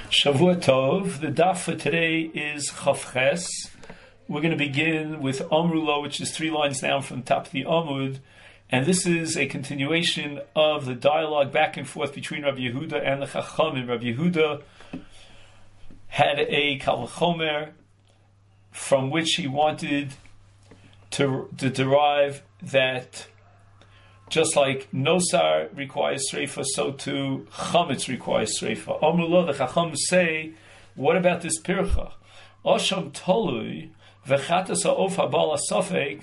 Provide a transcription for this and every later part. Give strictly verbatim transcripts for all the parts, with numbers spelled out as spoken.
Shavua Tov. The daf for today is Chaf Ches. We're going to begin with Amrula, which is three lines down from the top of the Amud, and this is a continuation of the dialogue back and forth between Rabbi Yehuda and the Chachamim. Rabbi Yehuda had a Kal Vachomer from which he wanted to, to derive that just like Nosar requires Sreifa, so too Chametz requires Sreifa. Amrullah, the Chacham say, what about this Pircha? Osham Tolui, Vechatas Ha'of Habal HaSafek,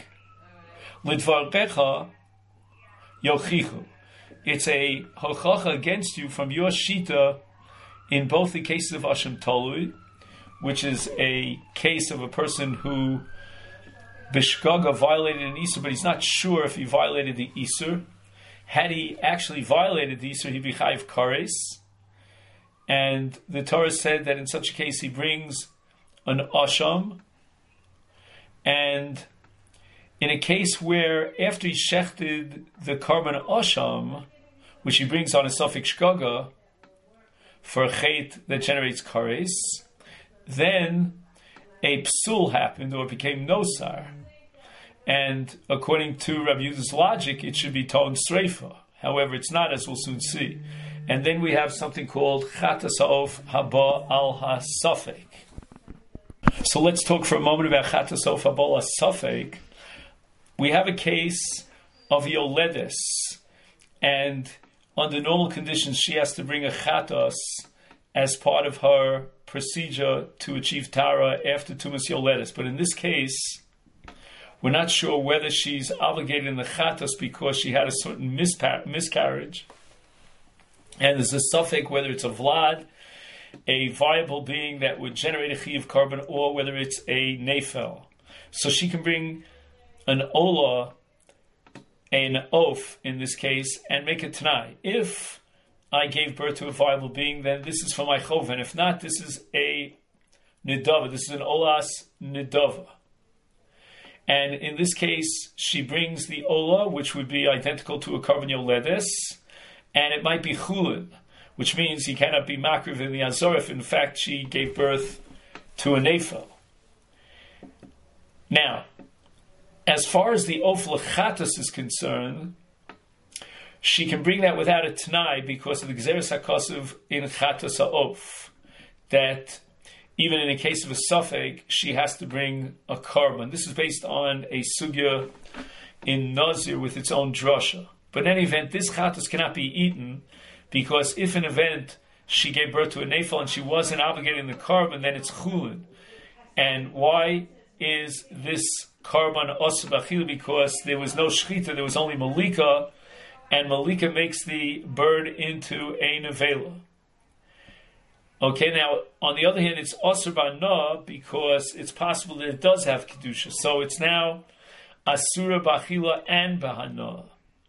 Lidvarkecha Yochichu. It's a hochacha against you from your Shita in both the cases of Osham Tolui, which is a case of a person who Bishgaga violated an Isur, but he's not sure if he violated the Isur. Had he actually violated the Isur, he'd be Chayiv Kares. And the Torah said that in such a case he brings an Asham. And in a case where after he shechted the Karban Asham, which he brings on a Safek Shgaga, for a Chet that generates Kares, then a psul happened, or it became nosar. And according to Rabbi Yehuda's logic, it should be toned sreifa. However, it's not, as we'll soon see. And then we have something called chatas ha'of haba al ha'safek. So let's talk for a moment about chatas ha'of haba al ha'safek. We have a case of yoledes, and under normal conditions, she has to bring a chatas as part of her procedure to achieve Tara after Tumas Yoledes. But in this case, we're not sure whether she's obligated in the Chatas because she had a certain mispar- miscarriage. And there's a suffix whether it's a Vlad, a viable being that would generate a Chiv carbon, or whether it's a Nefel. So she can bring an Ola, an Oaf in this case, and make a Tanai. If I gave birth to a viable being, then this is for my choven. If not, this is a nidava. This is an olas nidava. And in this case, she brings the ola, which would be identical to a karban yoledes, and it might be chulin, which means he cannot be makriv in the azor if in fact she gave birth to a nefel. Now, as far as the of lechatas is concerned, she can bring that without a Tanai because of the Gzeres HaKosuv in Chatas HaOf, that even in a case of a Safek, she has to bring a Karban. This is based on a Sugya in Nazir with its own drasha. But in any event, this Chatas cannot be eaten because if an event she gave birth to a Nefel and she wasn't obligated in the Karban, then it's Chulin. And why is this Karban Osir B'Achila? Because there was no Shchita, there was only Malika, and Malika makes the bird into a nevela. Okay, now, on the other hand, it's Osir B'Ana because it's possible that it does have Kedusha. So it's now Asura B'Achila and B'Hana.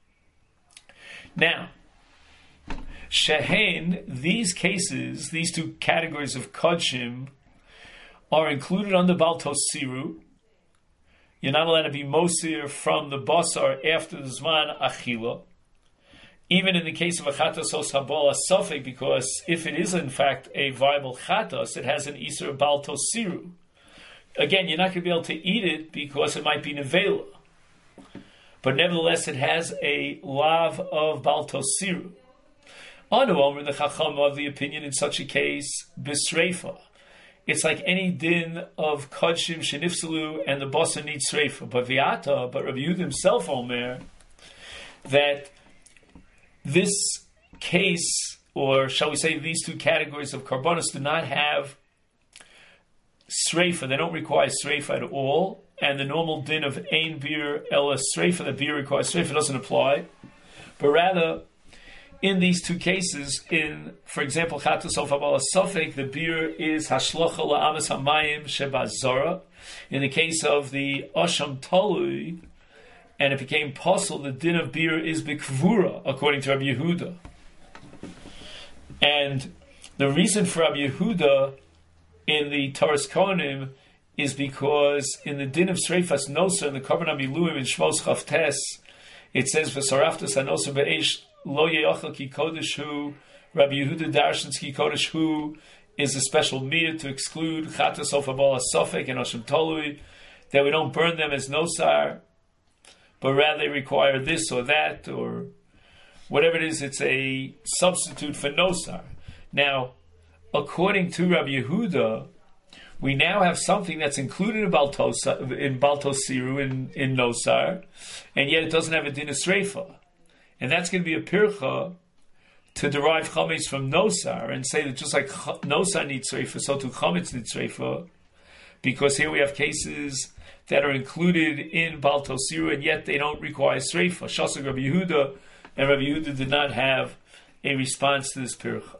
Now, Shehen, these cases, these two categories of Kodshim, are included under Bal Tosiru. You're not allowed to be Mosir from the Basar after the Zman Achila. Even in the case of a chatas os habal asafek, because if it is in fact a viable chatas, it has an isur bal tosiru. Again, you're not going to be able to eat it because it might be nevela, but nevertheless, it has a lav of bal tosiru. Anu Omer, the chacham of the opinion in such a case, bisreifa. It's like any din of kodshim shenifsalu, and the bossa needs sreifa. But viata, but Rabbi Yehuda himself, Omer, that this case, or shall we say these two categories of karbonos, do not have sreifa. They don't require sreifa at all. And the normal din of ein beer ela sreifa, that beer requires sreifa, doesn't apply. But rather, in these two cases, in, for example, chatas of habal safek, the beer is hashlocha la'amas hamayim shebazara. In the case of the asham talui, and it became possible, the din of beer is bikvura, according to Rabbi Yehuda. And the reason for Rabbi Yehuda in the Taras Kohanim is because in the din of Sreifas Nosa, in the Karban HaMiluim in Shmos Chavtes, it says, V'saraftas hanosa be'esh lo ye'achal ki kodesh hu, Rabbi Yehuda darshans ki kodesh hu, is a special miyah to exclude chatas of abala sofek and Hashem tolui, that we don't burn them as nosar, but rather they require this or that, or whatever it is, it's a substitute for nosar. Now, according to Rabbi Yehuda, we now have something that's included in Baltosa, in Baltosiru, in, in nosar, and yet it doesn't have a din of sreifa. And that's going to be a pircha to derive chametz from nosar and say that just like nosar needs sreifa, so too chametz needs sreifa, because here we have cases that are included in Baltosiru and yet they don't require sreifa. Shasuk Rabbi Yehuda, and Rabbi Yehuda did not have a response to this pircha.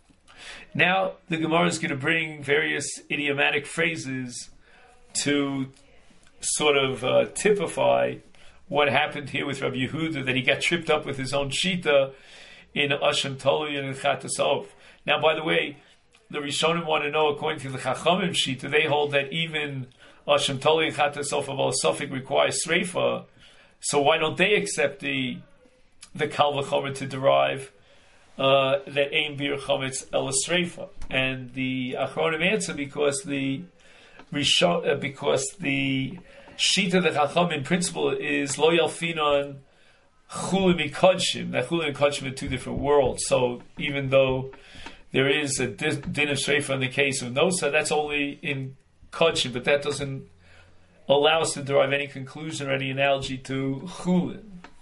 Now the Gemara is going to bring various idiomatic phrases to sort of uh, typify what happened here with Rabbi Yehuda, that he got tripped up with his own shita in Hashem Tolui and in Chatas Of. Now, by the way, the Rishonim want to know, according to the Chachamim shita, they hold that even Hashem Tolui and Chatas Of of all Suffolk requires sreifa. So why don't they accept the the Kal V'chomer to derive uh, that Ein Bir Chometz Ela Sreifa? And the Achronim answer, because the Rishon, uh, because the Shita the Chacham in principle is Lo Yalfinon Chulim Kodshim. That Chulim and Kodshim are two different worlds. So even though there is a din of Sreifa in the case of Nosa, that's only in Kodshim, but that doesn't allow us to derive any conclusion or any analogy to Chulim.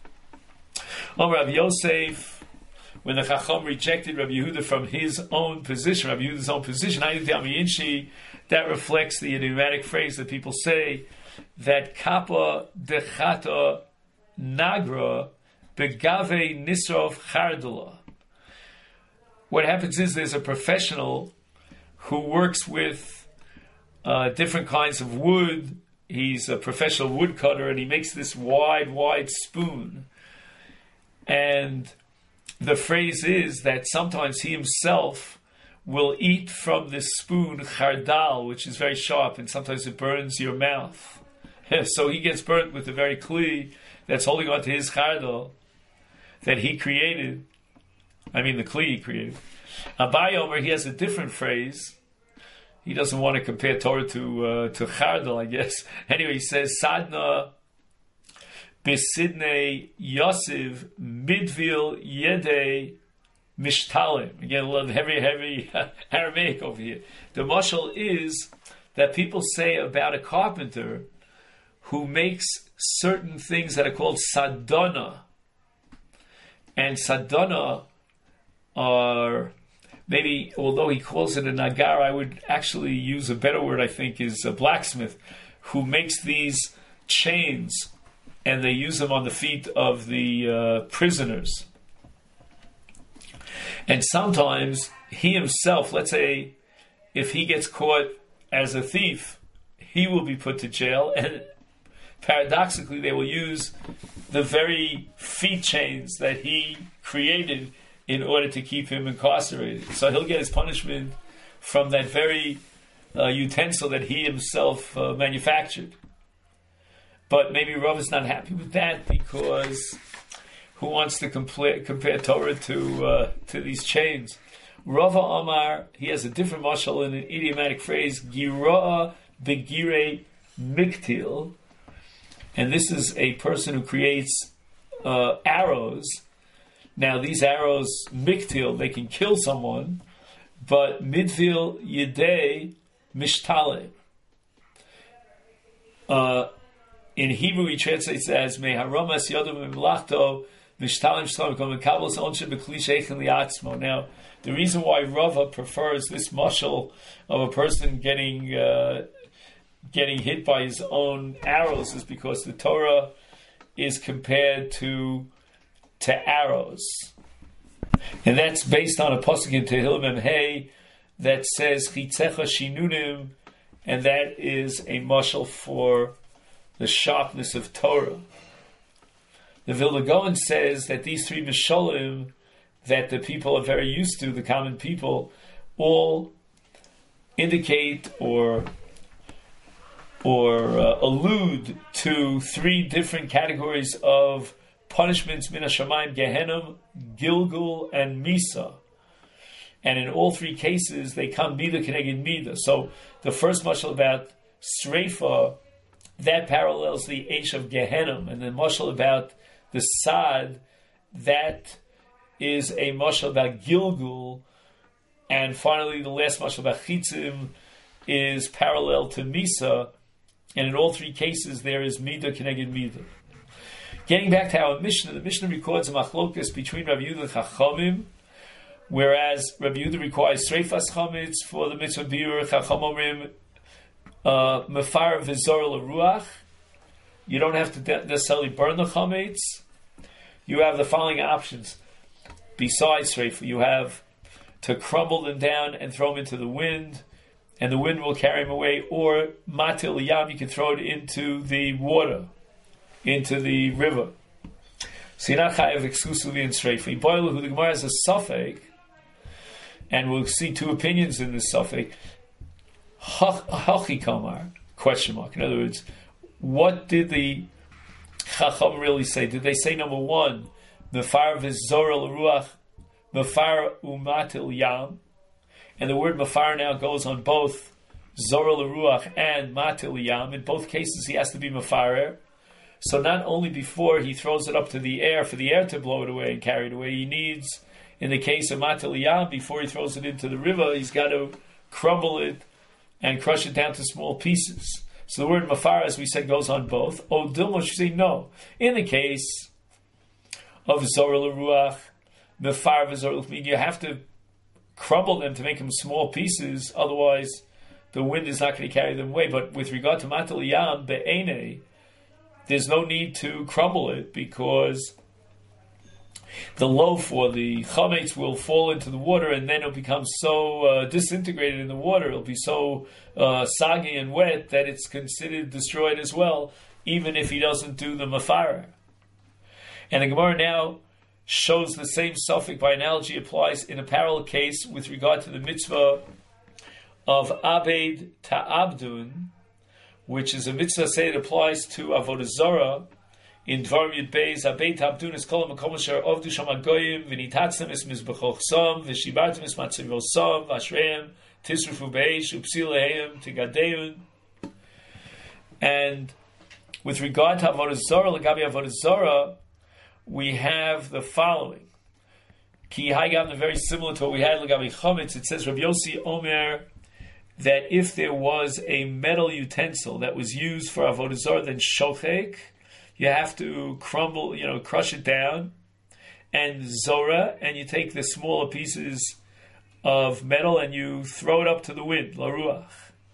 Amar Rav Yosef, when the Chacham rejected Rabbi Yehuda from his own position, Rabbi Yehuda's own position, that reflects the idiomatic phrase that people say, that kappa dechata nagra begave nisrov chardula. What happens is there's a professional who works with uh, different kinds of wood. He's a professional woodcutter, and he makes this wide, wide spoon. And the phrase is that sometimes he himself will eat from this spoon chardal, which is very sharp, and sometimes it burns your mouth. So he gets burnt with the very kli that's holding on to his chardal that he created. I mean, the kli he created. Abai Omer, he has a different phrase. He doesn't want to compare Torah to uh, to chardal, I guess. Anyway, he says, Sadna Besidnei Yosiv Midvil Yedei Mishtalim. Again, a little heavy, heavy Aramaic over here. The mashal is that people say about a carpenter who makes certain things that are called sadona. And sadona are, maybe, although he calls it a nagar, I would actually use a better word, I think, is a blacksmith, who makes these chains, and they use them on the feet of the uh, prisoners. And sometimes he himself, let's say, if he gets caught as a thief, he will be put to jail, and paradoxically they will use the very feet chains that he created in order to keep him incarcerated. So he'll get his punishment from that very uh, utensil that he himself uh, manufactured. But maybe Rav is not happy with that, because who wants to compare, compare Torah to uh, to these chains? Rava Amar, he has a different mashal in an idiomatic phrase, Giroa begire miktil, and this is a person who creates uh, arrows. Now these arrows, miktil, they can kill someone, but midvil yedei mishtale. Uh, in Hebrew, he translates it as Meharamas Yodom Mimlachto Mishtalim Shlam Kabbalas Onshe B'Kli Sheichin Liatzmo. Now, the reason why Rava prefers this mashal of a person getting uh, getting hit by his own arrows is because the Torah is compared to to arrows, and that's based on a pasuk in Tehillim Mem Hey that says Chitzecha Shinunim, and that is a mashal for the sharpness of Torah. The Vilna Gaon says that these three mishalim that the people are very used to, the common people, all indicate or or uh, allude to three different categories of punishments: Min HaShamayim, Gehenna, Gilgul, and Misa. And in all three cases, they come Mida Keneged Mida. So the first mashal about Sreifa, that parallels the Eish of Gehenim. And the mashal about the Sad, that is a mashal about Gilgul. And finally, the last mashal about Chitzim is parallel to Misa. And in all three cases, there is Mida Keneged Mida. Getting back to our Mishnah, the Mishnah records a machlokas between Rav Yehuda and Chachamim, whereas Rabbi Yehuda requires Sreifas Chametz for the mitzvah Biur, Chacham Omrim, Mefar V'zor L'Ruach. You don't have to de- necessarily burn the Chametz. You have the following options. Besides Sreifa, you have to crumble them down and throw them into the wind, and the wind will carry them away, or Matil Yam, you can throw it into the water, into the river. So you're not chayav exclusively in Sreifa. Boilu, who the Gemara has a suffix, and we'll see two opinions in this suffix. Hachi kamar, question mark. In other words, what did the Chacham really say? Did they say, number one, Mefar v'zor l'ruach, Mefar umatil yam, and the word Mefar now goes on both Zor l'ruach and matil yam. In both cases, he has to be Mefarer. So not only before he throws it up to the air, for the air to blow it away and carry it away, he needs, in the case of Matil Yam, before he throws it into the river, he's got to crumble it and crush it down to small pieces. So the word Mafar, as we said, goes on both. O Dilma should say no. In the case of Zor L'Ruach, Mafar v'Zor L'Ruach, you have to crumble them to make them small pieces, otherwise the wind is not going to carry them away. But with regard to Matil Yam, Be'ene, there's no need to crumble it, because the loaf or the chametz will fall into the water, and then it'll become so uh, disintegrated in the water, it'll be so uh, soggy and wet that it's considered destroyed as well, even if he doesn't do the mafara. And the Gemara now shows the same suffix by analogy applies in a parallel case with regard to the mitzvah of Abed Ta'abdun, which is a mitzvah, say it applies to Avodah Zarah in Dvarim Yud Beis. Abed Ta'abdun is kol ha'makom asher avdu sham hagoyim v'nitatzem es mizbechoch sam v'shibartem es matzivos sam v'ashreim tisrufu be'esh upsil lehem tigadeun. And with regard to Avodah Zarah, l'gabi Avodah Zarah, we have the following. Ki haygam, very similar to what we had l'gabi chametz. It says Rabbi Yossi Omer, that if there was a metal utensil that was used for Avodah Zarah, then shochek, you have to crumble, you know, crush it down, and zora, and you take the smaller pieces of metal and you throw it up to the wind, la ruach.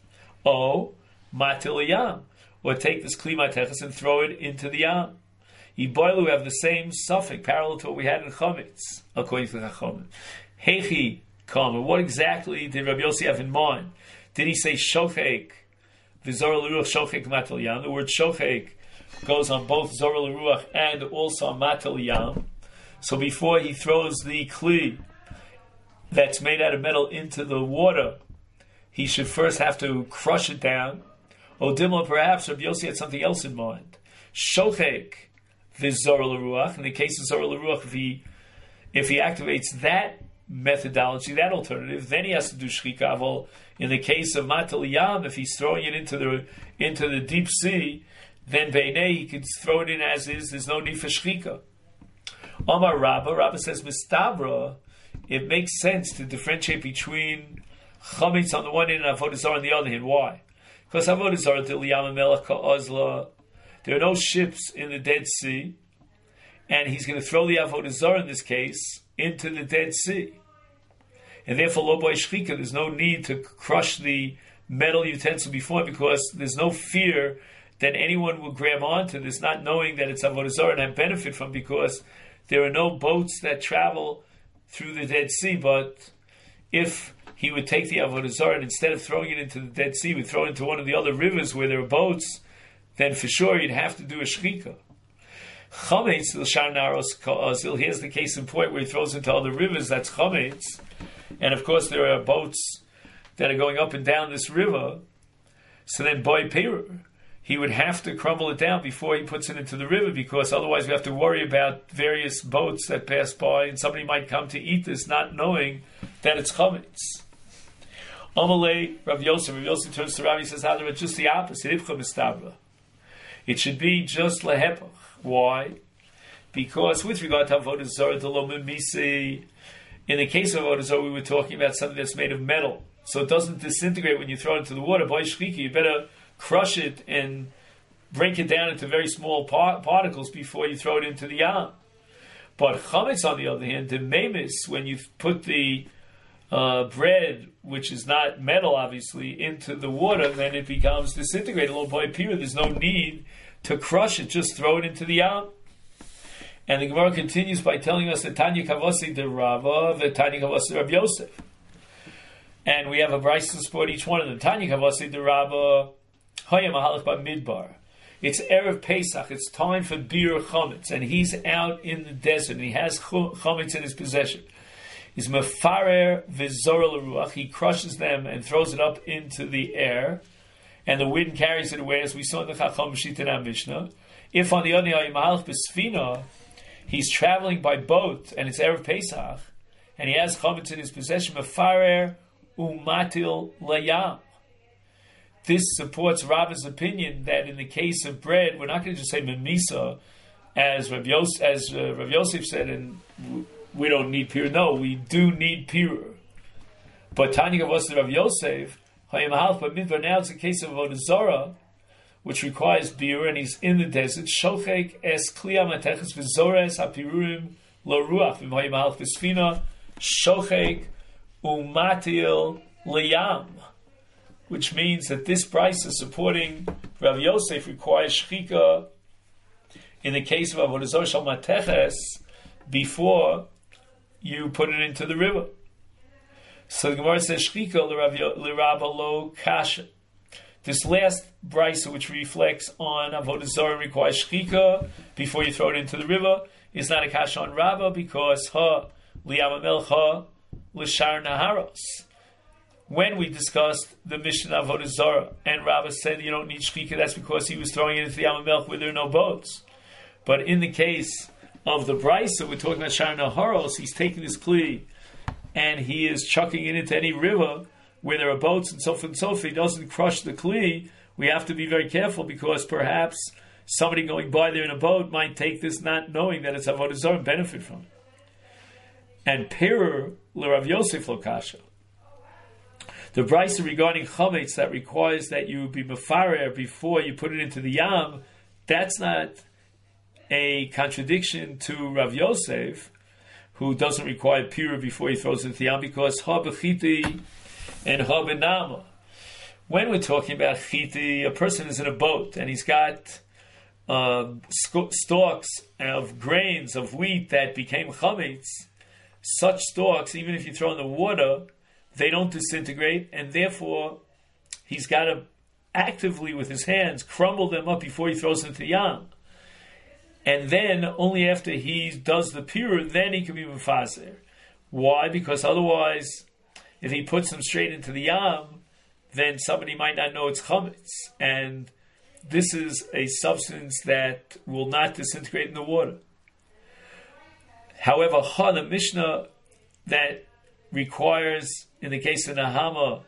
O, matil yam, or take this kli mateches and throw it into the yam. Iboilu have the same suffix, parallel to what we had in chametz, according to the Chachamim. Hechi kama, what exactly did Rabbi Yossi have in mind? Did he say shochek, v'zor l'ruach shochek matil yam? The word shochek goes on both zor l'ruach and also on matil yam. So before he throws the kli that's made out of metal into the water, he should first have to crush it down. O dimla, perhaps Rabbi Yossi had something else in mind. Shochek v'zor l'ruach. In the case of zor l'ruach, if he if he activates that methodology, that alternative, then he has to do shchika. Well, in the case of matil yam, if he's throwing it into the into the deep sea, then beinei he could throw it in as is. There's no need for shchika. Omar Rabba, Rabba says mistabra, it makes sense to differentiate between chametz on the one hand and avodah zarah on the other hand. Why? Because avodah zarah til yam melech ka'azla, there are no ships in the Dead Sea, and he's going to throw the avodah zarah in this case into the Dead Sea. And therefore, lo boy shchika, there's no need to crush the metal utensil before, because there's no fear that anyone will grab onto this, not knowing that it's avodah zarah, and have benefit from, because there are no boats that travel through the Dead Sea. But if he would take the avodah zarah and instead of throwing it into the Dead Sea, would throw it into one of the other rivers where there are boats, then for sure you'd have to do a shchika. Chametz l'shar naros ka'azil. Here's the case in point where he throws into other rivers. That's chametz. And of course, there are boats that are going up and down this river. So then, boy perur, he would have to crumble it down before he puts it into the river, because otherwise we have to worry about various boats that pass by, and somebody might come to eat this not knowing that it's chametz. Amalei Rav Yosef, Rav Yosef turns to Rav, he says, "It's just the opposite. Ivcha mistabra. It should be just lehepach." Why? Because with regard to avodah zarah, the lo mimisi, in the case of avodah zarah, we were talking about something that's made of metal, so it doesn't disintegrate when you throw it into the water. By shchiki, you better crush it and break it down into very small par- particles before you throw it into the yam. But chametz, on the other hand, the memis, when you put the uh, bread, which is not metal, obviously, into the water, then it becomes disintegrated. A little boy pure. There's no need to crush it; just throw it into the yam. And the Gemara continues by telling us that Tanya Kavasi de Rava, the Tanya Kavasi de Rav Yosef, and we have a brayso to support each one of them. Tanya Kavasi de Rava. Midbar. It's Erev Pesach. It's time for Bir Chametz, and he's out in the desert, and he has Chametz in his possession. He's Mefarer V'Zorah L'Ruach. He crushes them and throws it up into the air, and the wind carries it away, as we saw in the Chacham Shita in our Mishnah. If on the other hand, Mahalach B'Sfina, he's traveling by boat, and it's Erev Pesach, and he has Chametz in his possession, Mefarer Umatil Layam. This supports Rava's opinion that in the case of bread, we're not going to just say memisa, as Rav Yosef, as uh, Rav Yosef said, and we don't need pir. No, we do need pir. But Tanya Kavos Rav Yosef, but midbar, now it's a case of avodah zarah, which requires bir, and he's in the desert. Shochek es kliya mateches v'zores hapirurim lo ruach v'mayim halach v'sfina shochek umatil liyam. Which means that this price is supporting Rav Yosef requires shchika in the case of avodah zarah shal mateches before you put it into the river. So the Gemara says shchika l'Rav lo kasha. This last brayso, which reflects on avodah zarah requires shchika before you throw it into the river, is not a kasha on Rava, because ha liyam melcha l'shar naharos. When we discussed the Mishnah of Avodah Zarah, and Rava said you don't need shchika, that's because he was throwing it into the Yam HaMelech where there are no boats. But in the case of the brayso, we're talking about Shar Naharos, he's taking this kli and he is chucking it into any river where there are boats and so forth and so forth. He doesn't crush the kli. We have to be very careful, because perhaps somebody going by there in a boat might take this not knowing that it's Avodah Zarah and benefit from it. And Perur l'Rav Yosef lo kasha. The brayso regarding chametz that requires that you be mefarer before you put it into the yam, that's not a contradiction to Rav Yosef, who doesn't require pira before he throws it into the yam, because ha b'chiti and ha b'nama. When we're talking about chiti, a person is in a boat and he's got uh, stalks of grains of wheat that became chametz. Such stalks, even if you throw in the water, they don't disintegrate, and therefore he's got to actively with his hands crumble them up before he throws them into the yam. And then only after he does the pira, then he can be mefazer. Why? Because otherwise, if he puts them straight into the yam, then somebody might not know it's chametz, and this is a substance that will not disintegrate in the water. However, ha, the Mishnah that requires, in the case of Nahama,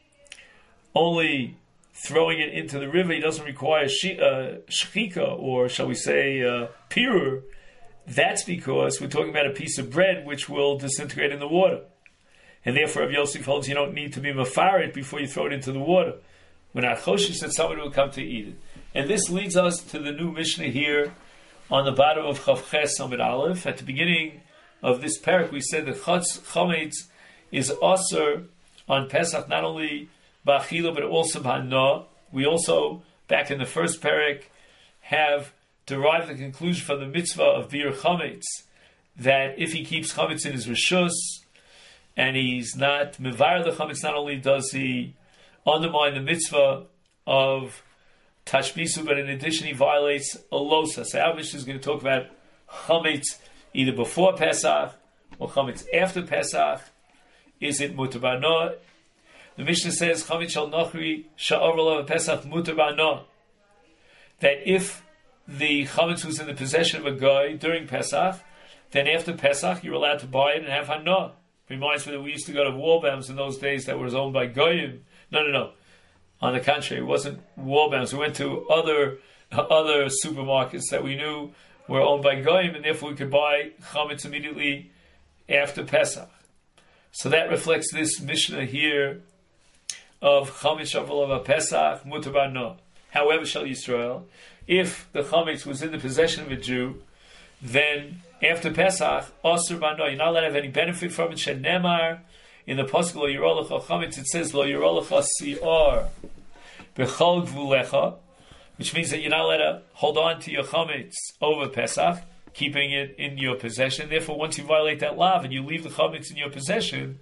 only throwing it into the river, he doesn't require shi, uh, shchika, or shall we say, uh, pirur. That's because we're talking about a piece of bread which will disintegrate in the water. And therefore, Rav Yosef holds you don't need to be mafaret before you throw it into the water. We're not choshish that somebody will come to eat it. And this leads us to the new Mishnah here on the bottom of Chav Ches Amud Aleph. At the beginning of this parak, we said that chametz is aser on Pesach, not only b'achila but also b'hana. We also, back in the first parak, have derived the conclusion from the mitzvah of bir chametz that if he keeps chametz in his reshus and he's not mevar the chametz, not only does he undermine the mitzvah of tashbisu, but in addition he violates a losa. So our Mishnah is going to talk about chametz either before Pesach or chametz after Pesach. Is it mutar b'hana? The Mishnah says chametz shel nochri sha'or olav Pesach mutar b'hana. that if the chametz was in the possession of a guy during Pesach, then after Pesach you're allowed to buy it and have hana. Reminds me that we used to go to Wallbounds in those days that was owned by goyim. No, no, no. On the contrary, it wasn't Wallbounds. We went to other other supermarkets that we knew were owned by goyim, and therefore we could buy chametz immediately after Pesach. So that reflects this Mishnah here of chametz shavuot of Pesach mutar b'hana. However, shall Yisrael, if the chametz was in the possession of a Jew, then after Pesach, asur b'hana, you're not allowed to have any benefit from it. Shenemar, in the pasuk lo yirah lecha chametz, it says lo yirah lecha si'ar b'chol gvulecha, which means that you're not allowed to hold on to your chametz over Pesach, keeping it in your possession. Therefore, once you violate that lav and you leave the chametz in your possession,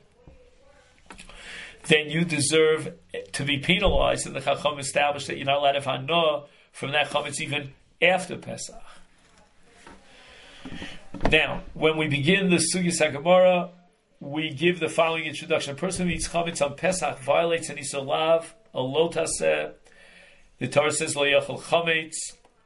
then you deserve to be penalized. And the Chacham established that you're not allowed to have hana from that chametz even after Pesach. Now, when we begin the Sugis HaGemara, we give the following introduction. A person who eats chametz on Pesach violates an isur lav, a lo taseh. The Torah says lo yachol chametz,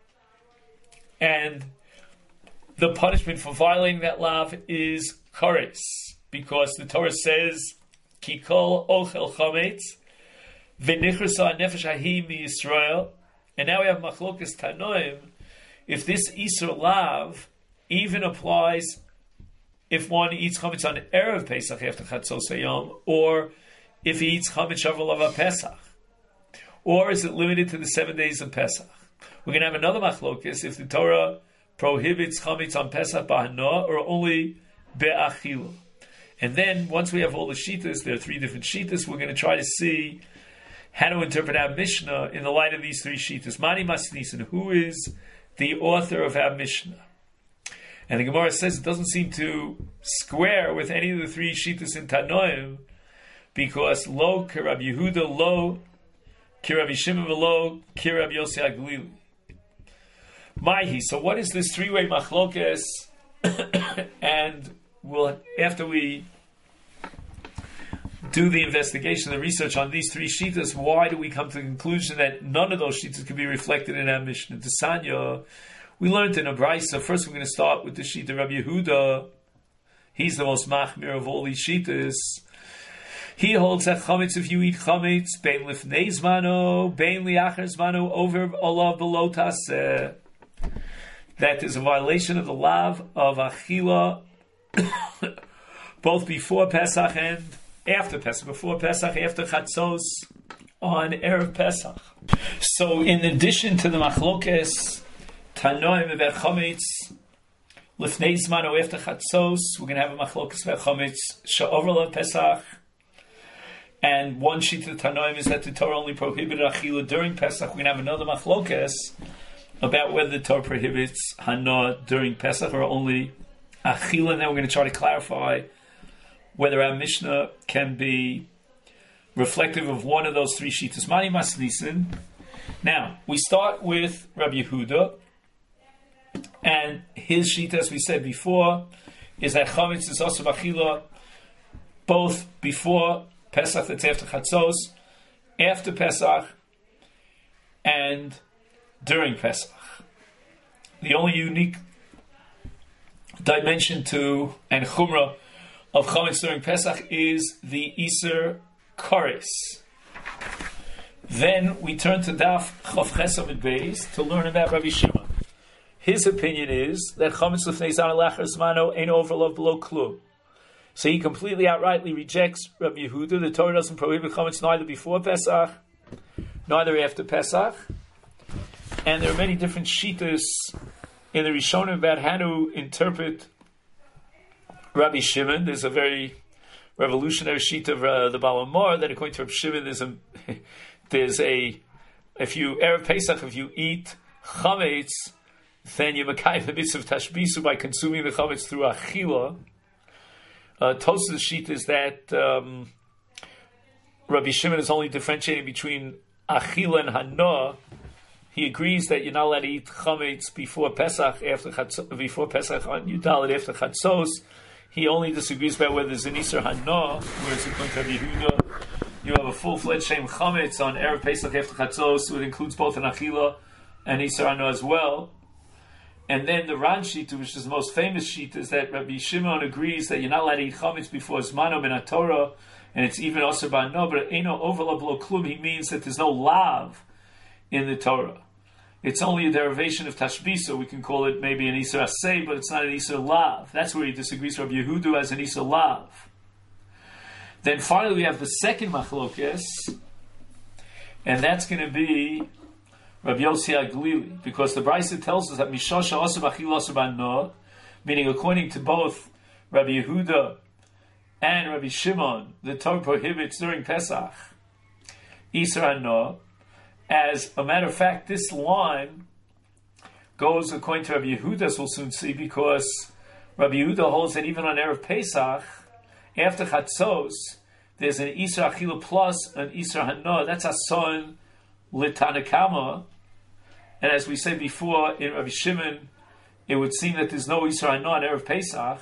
and the punishment for violating that lav is kares, because the Torah says ki kol ochel chametz v'nichrasa nefesh hahi mi Yisrael. And now we have machlokas tanoim if this isur lav even applies if one eats chametz on erev Pesach after chatzos hayom, or if he eats chametz shavuot of Pesach. Or is it limited to the seven days of Pesach? We're going to have another machlokas if the Torah prohibits chametz on Pesach b'hana or only be'achila. And then, once we have all the shittas, there are three different shittas, we're going to try to see how to interpret our Mishnah in the light of these three shittas. Mani Masnisen, who is the author of our Mishnah? And the Gemara says it doesn't seem to square with any of the three shittas in Tanoim, because lo Kirab Yehuda, lo Kirab Yishimon, lo Kirab Yossi HaGlili. Maihi. So what is this three-way machlokes? And we'll, after we do the investigation, the research on these three shittas, why do we come to the conclusion that none of those shittas can be reflected in our Mishnah? To Sanya, we learned in a brayso. First, we're going to start with the shita Rabbi Yehuda. He's the most machmir of all these shittas. He holds that chametz, if you eat chametz, bein lifnei zmano, bein liacher zmano, over olav below taseh, that is a violation of the lav of achila, both before Pesach and after Pesach. Before Pesach, after chatzos, on erev Pesach. So, in addition to the machlokes tanoim about chametz lifnei zmano after chatzos, we're going to have a machlokes about chametz she'over olav Pesach. And one sheet of Tanoim is that the Torah only prohibited achila during Pesach. We're going to have another machlokes about whether the Torah prohibits hana during Pesach or only achila. And then we're going to try to clarify whether our Mishnah can be reflective of one of those three sheetas. Mani Masnisen. Now, we start with Rabbi Yehuda, and his sheet, as we said before, is that chametz is also achila both before Pesach, that's after Chatzos, after Pesach, and during Pesach. The only unique dimension to and chumrah of chametz during Pesach is the Iser Kares. Then we turn to Daf Chav Ches Amud Beis to learn about Rabbi Shimon. His opinion is that chametz lefnei zman lachar zmano ain't overlove below klum. So he completely outrightly rejects Rabbi Yehuda. The Torah doesn't prohibit chametz neither before Pesach, neither after Pesach. And there are many different shittas in the Rishonim about how to interpret Rabbi Shimon. There's a very revolutionary shita of uh, the Baal Hamor that according to Rabbi Shimon, there's a, there's a, if you, Erev Pesach, if you eat chametz, then you makayim the mitzvah of tashbisu by consuming the chametz through achila. Uh, Tosafos sheet is that um, Rabbi Shimon is only differentiating between achila and hana. He agrees that you're not allowed to eat chametz before Pesach, after Chatzos, before Pesach on Yudalit after Chatzos. He only disagrees about whether there's an Iser hana, whereas according to Rabbi Yehuda, you have a full-fledged shem chametz on erev Pesach after Chatzos, so it includes both an achila an Isra Hano as well. And then the Ran Shita, which is the most famous Shita, is that Rabbi Shimon agrees that you're not allowed to eat chametz before Zmano min Torah, and it's even also by no, but Eino Overla Blo Klum, he means that there's no lav in the Torah. It's only a derivation of Tashbisa. We can call it maybe an Isra Aseh, but it's not an Isra Lav. That's where he disagrees with Rabbi Yehuda as an Isra Lav. Then finally we have the second Machlokes, and that's going to be Rabbi Yossi HaGlili, because the Brisa tells us that Mishasha Asur B'Achila Asur B'Hano, meaning according to both Rabbi Yehuda and Rabbi Shimon, the Torah prohibits during Pesach Isra Hano. As a matter of fact, this line goes according to Rabbi Yehuda, as we'll soon see, because Rabbi Yehuda holds that even on Erev Pesach, after Chatzos, there's an Isra Achila plus an Isra Hano. That's a son Litanakama. And as we said before, in Rabbi Shimon, it would seem that there's no Isra Hano on Erev Pesach.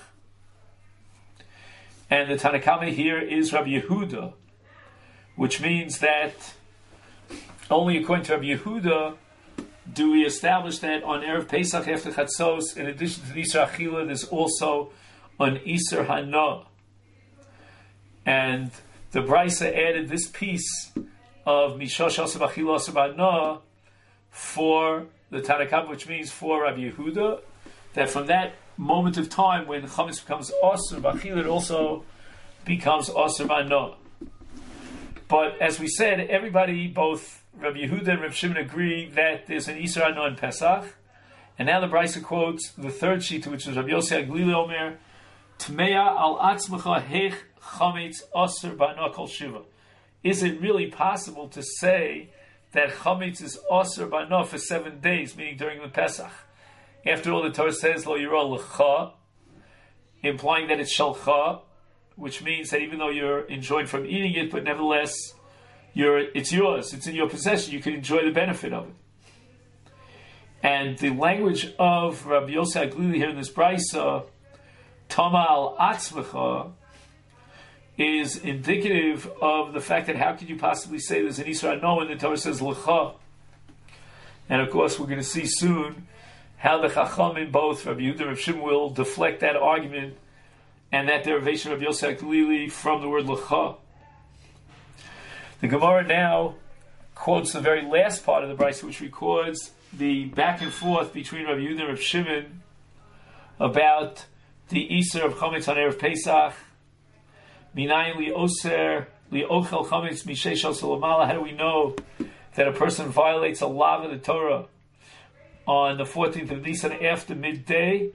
And the Tanakama here is Rabbi Yehuda, which means that only according to Rabbi Yehuda do we establish that on Erev Pesach after Chatzos, in addition to the Isra Achila, there's also an Isra Hano. And the Brisa added this piece of Mishosh Asur B'Achila Asur B'Hano for the Tanakam, which means for Rabbi Yehuda, that from that moment of time when Chametz becomes Asur B'Achila, it also becomes Asur B'Hano. But as we said, everybody, both Rabbi Yehuda and Rabbi Shimon, agree that there's an Isra Hano in Pesach. And now the Brisa quotes the third sheet, which is Rabbi Yossi HaGlili Omer, Tmeya al atzmecha hech chametz asur b'hano kol shiva. Is it really possible to say that chametz is asur b'hano for seven days, meaning during the Pesach? After all, the Torah says lo yirah l'cha, implying that it's shalcha, which means that even though you're enjoined from eating it, but nevertheless, you're it's yours, it's in your possession, you can enjoy the benefit of it. And the language of Rabbi Yossi HaGlili here in this Brisa, Tama al atzmecha, is indicative of the fact that how could you possibly say there's an Isra Hano when the Torah says l'cha? And of course, we're going to see soon how the Chachamim, both Rabbi Yehuda and Rabbi Shimon, will deflect that argument and that derivation of Rabbi Yossi HaGlili from the word l'cha. The Gemara now quotes the very last part of the Brisa, which records the back and forth between Rabbi Yehuda and Rabbi Shimon about the Isser of Chametz on Erev Pesach. Minayin li oser li ochel chametz mishei shal salamala. How do we know that a person violates a law of the Torah on the fourteenth of Nisan after midday?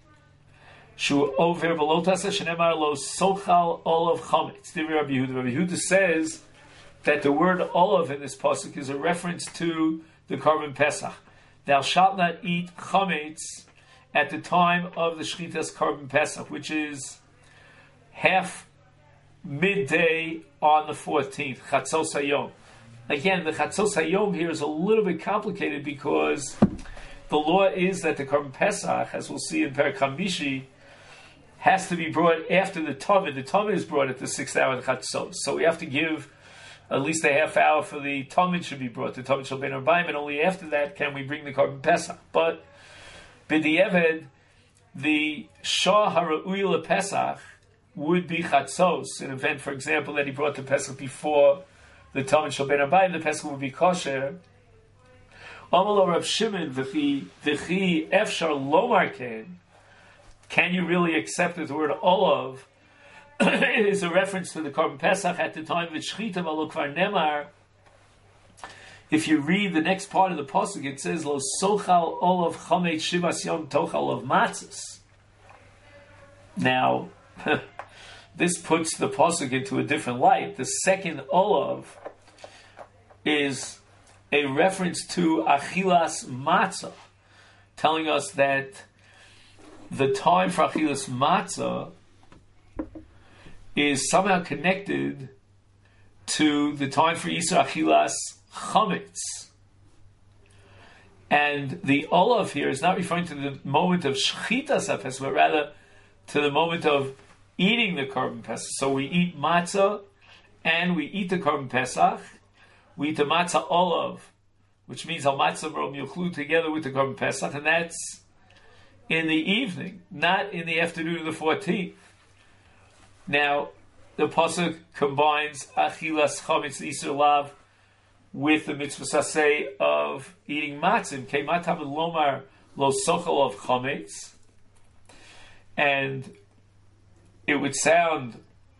Shu over belotasa shenemar lo sochal olav chametz. Rabbi Yehuda. Rabbi Yehuda says that the word olav in this pasuk is a reference to the Korban Pesach. Thou shalt not eat chametz at the time of the Shchitas Korban Pesach, which is half midday on the fourteenth, Chatzos Hayom. Again, the Chatzos Hayom here is a little bit complicated because the law is that the Korban Pesach, as we'll see in Perek Hamishi, has to be brought after the Tamid. The Tamid is brought at the sixth hour of the Chatzos. So we have to give at least a half hour for the Tamid should be brought. The Tamid shall be in Arbaim, and only after that can we bring the Korban Pesach. But B'di'eved, the Shah HaRa'ui Pesach would be Chatzos, an event, for example, that he brought the Pesach before the Talmud Shal Ben Abayim, the Pesach would be kosher. Amalo Rav Shimon, v'chi v'chi efshar lomar ken, can you really accept that the word olav is a reference to the Korban Pesach at the time of Shchita v'lo kvar nemar? If you read the next part of the pasuk, it says lo sochal olav chametz shivas yom tochal of matzos. Now, this puts the pasuk into a different light. The second olav is a reference to achilas matzah, telling us that the time for achilas matzah is somehow connected to the time for Yisra achilas chametz. And the olav here is not referring to the moment of shchitas HaPesach, but rather to the moment of eating the Korban Pesach. So we eat matzah and we eat the Korban Pesach. We eat the matzah olav which means al matzah rom yuchlu together with the Korban Pesach, and that's in the evening, not in the afternoon of the fourteenth. Now, the pasuk combines achilas chametz isur lav with the mitzvah saseh of eating matzim. Kei matam lomar lo sochel of chametz, and it would sound,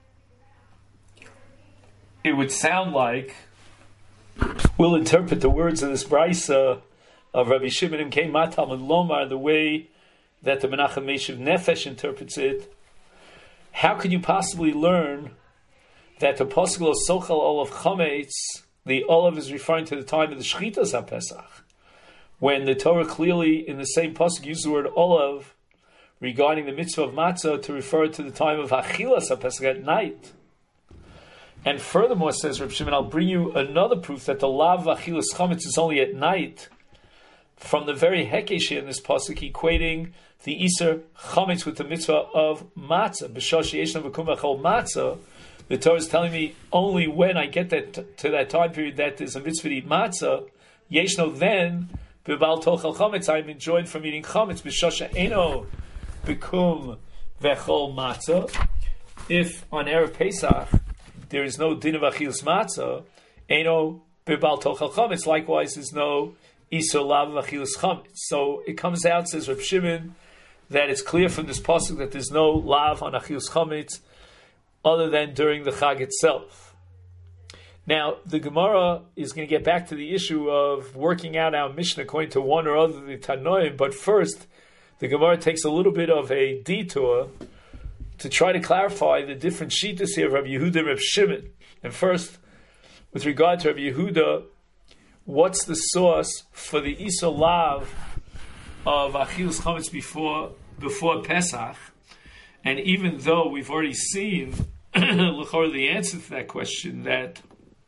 it would sound like we'll interpret the words of this brisa of Rabbi Shimon and Kei matam lomar the way that the Menachem Meshiv Nefesh interprets it. How could you possibly learn that the pasuk of sochel olav chametz, the olav is referring to the time of the Shchitas HaPesach, when the Torah clearly in the same pasuk uses the word olav regarding the mitzvah of matzah to refer to the time of Achilas HaPesach at night. And furthermore, says Reb Shimon, I'll bring you another proof that the lav Achilas chametz is only at night, from the very hekesh in this pasuk, equating the Isur chametz with the mitzvah of matzah. B'shosh yeshna v'kum v'chol matzah. The Torah is telling me only when I get that t- to that time period that there's a mitzvah to eat matzah. Yeshno then b'bal tochel chametz. I'm enjoined from eating chametz. B'shosh eno v'kum v'chol matzah. If on Erev Pesach there is no din of achilas matzah, eno b'bal tochel chametz. Likewise, there's no Isur lav achilas chametz. So it comes out, says Reb Shimon, that it's clear from this pasuk that there's no lav on achilas chametz other than during the Chag itself. Now, the Gemara is going to get back to the issue of working out our Mishnah according to one or other of the Tanoim, but first, the Gemara takes a little bit of a detour to try to clarify the different shittas here of Rabbi Yehuda and Reb Shimon. And first, with regard to Rabbi Yehuda, what's the source for the Isur lav of achilas chametz before before Pesach? And even though we've already seen the answer to that question, that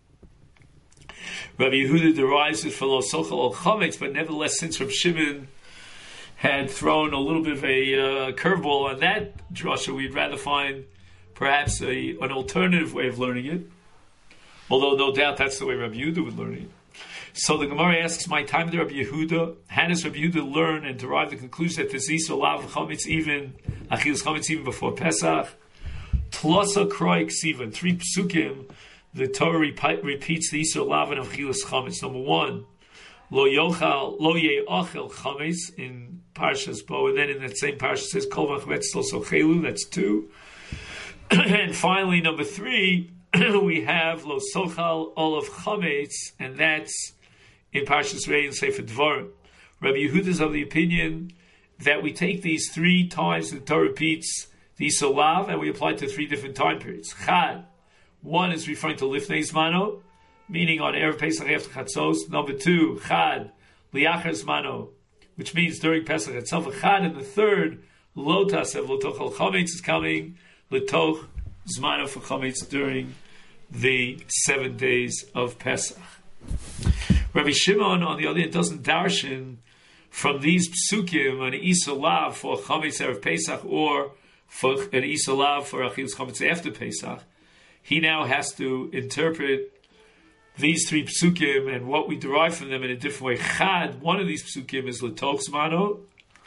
Rabbi Yehuda derives it from lo sochel al chametz, but nevertheless, since Reb Shimon had thrown a little bit of a uh, curveball on that drasha, we'd rather find perhaps a, an alternative way of learning it. Although no doubt that's the way Rabbi Yehuda would learn it. So the Gemara asks, my time to Rabbi Yehuda, how does Rabbi Yehuda learn and derive the conclusion that there's Isur lav chametz even, achilas chametz even before Pesach? Tlosa kroi ksiva, three psukim, the Torah repi- repeats the Isur lav and achilas chametz. Number one, lo yochal, lo ye'achel chametz in Parshas Bo, and then in that same parsha says kol v'chametz lo sochelu, that's two. And finally, number three, we have lo sochal olav chametz, and that's in Parshas Rei and Sefer Dvarim. Rabbi Yehuda is of the opinion that we take these three times the Torah repeats the Isur lav and we apply it to three different time periods. Chad, one is referring to Lifnei Zmano, meaning on Erev Pesach after Chatzos. Number two, Chad, Liachar Zmano, which means during Pesach itself. Chad, and the third, Lo Tasev Lo Tochel Chametz, is coming L'toch Zmano for Chametz during the seven days of Pesach. Rabbi Shimon, on the other hand, doesn't darshan from these psukim an Isur lav for Chametz Erev Pesach or for an Isur lav for Achilas Chametz after Pesach. He now has to interpret these three psukim and what we derive from them in a different way. Chad, one of these psukim is L'toch Zmano,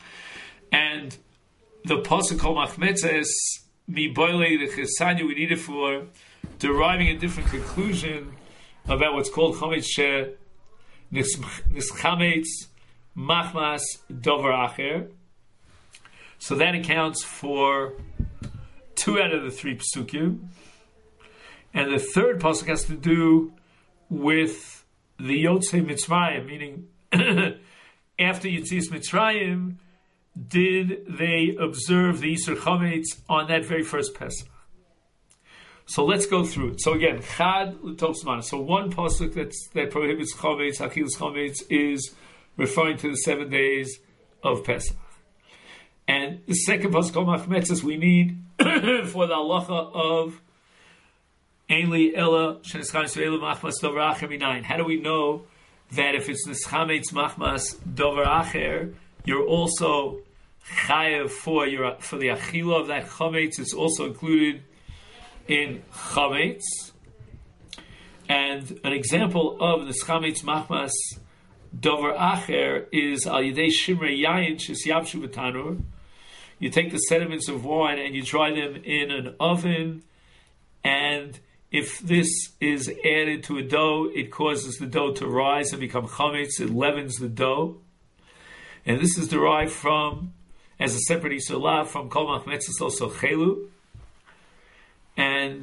and the pasuk Kol Machmetzes Mi Boile the Chesanya, we need it for deriving a different conclusion about what's called Chametz She Nischametz Machmas Dover Acher. So that accounts for two out of the three psukim. And the third pasuk has to do with the Yotzei Mitzrayim, meaning after Yetzias Mitzrayim, did they observe the Isur Chametz on that very first Pesach? So let's go through it. So again, Chad L'toch Zmano. So one pasuk that's, that prohibits Chametz, Achilas Chametz, is referring to the seven days of Pesach. And the second pasuk, Kol Machmetzes, we need for the halacha of Ein li ela shenischametz ve'elu machmas dover acher minayin. How do we know that if it's nischametz machmas dover acher, you're also chayev for your for the achila of that chametz? It's also included in chametz. And an example of nischametz machmas Dover Acher is Al Yidei Shimrei Yayin Shesyavshu B'Tanur. You take the sediments of wine and you dry them in an oven, and if this is added to a dough, it causes the dough to rise and become chametz. It leavens the dough, and this is derived from, as a separate Yisur Lav, from Kol Machmetzes also Chelu. And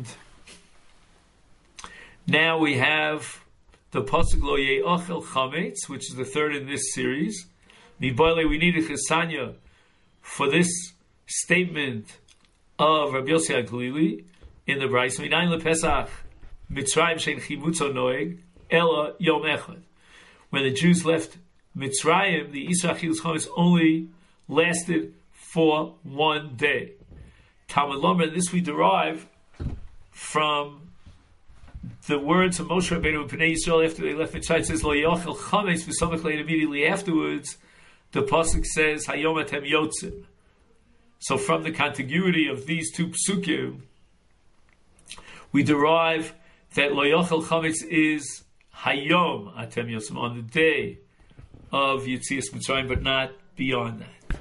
now we have the pasuk Lo Ye'achel Chametz, which is the third in this series. Miboile, we need a chesanya for this statement of Rabbi Yossi HaGlili in the Brayso. Minayin lePesach Mitzrayim shein chibutzo noeg ela yom echad. When the Jews left Mitzrayim, the Isra Achilus Chametz only lasted for one day. Talmud Lomer, this we derive from the words of Moshe Rabbeinu and Pnei Yisrael after they left Mitzrayim. It says Lo Yochel Chametz v'Samach Lein. Immediately afterwards, the pasuk says Hayom Atem Yotzim. So from the contiguity of these two psukim, we derive that Lo Yochel Chametz is Hayom Atem Yotzim, on the day of Yetzias Mitzrayim, but not beyond that.